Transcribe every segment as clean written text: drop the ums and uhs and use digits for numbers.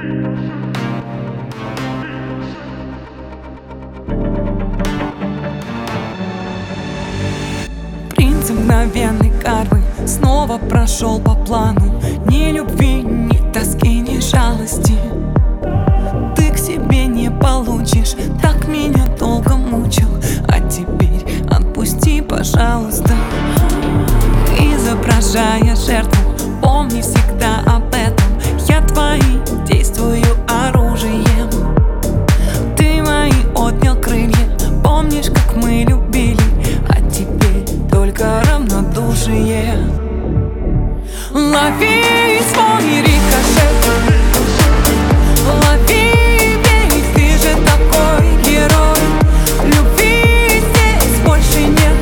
Принц мгновенной кармы снова прошел по плану. Ни любви, ни тоски, ни жалости ты к себе не получишь. Так меня долго мучил, а теперь отпусти, пожалуйста. Изображая жертву, помни всегда об этом. Я твоим действую оружием. Ты мои отнял крылья, помнишь, как мы любили, а теперь только равнодушие. Лови свой рикошет, лови, ведь ты же такой герой. Любви здесь больше нет,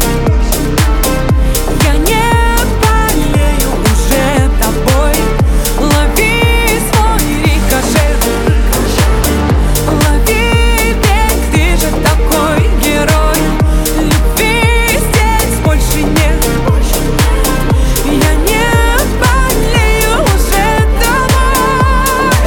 я не болею уже тобой. Лови свой рикошет, лови, ведь ты же такой герой. Любви здесь больше нет, я не болею уже тобой.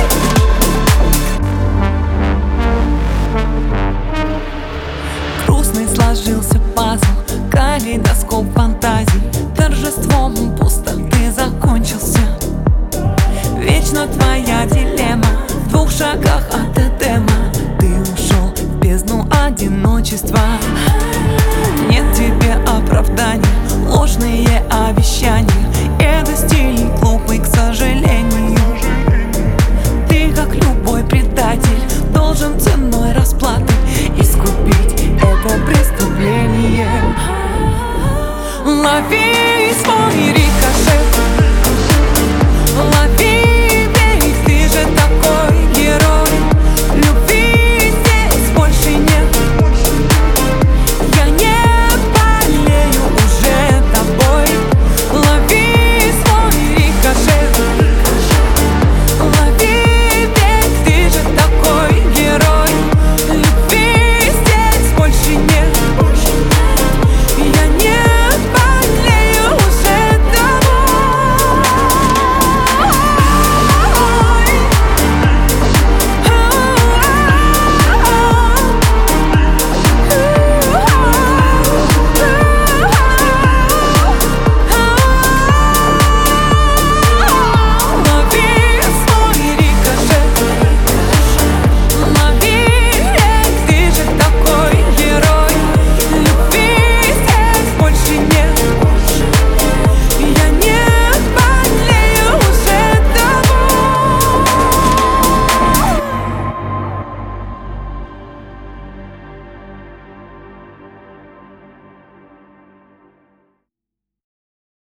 Грустный сложился пазл, калейдоскоп фантазий. Торжеством пустоты закончился. Вечно твоя дилемма, в 2 шагах от Эдема. Ты ушел в бездну одиночества. Нет тебе оправдания, ложные обещания. Это стиль глупый, к сожалению. Ты, как любой предатель, должен ценой расплаты искупить это преступление. Лови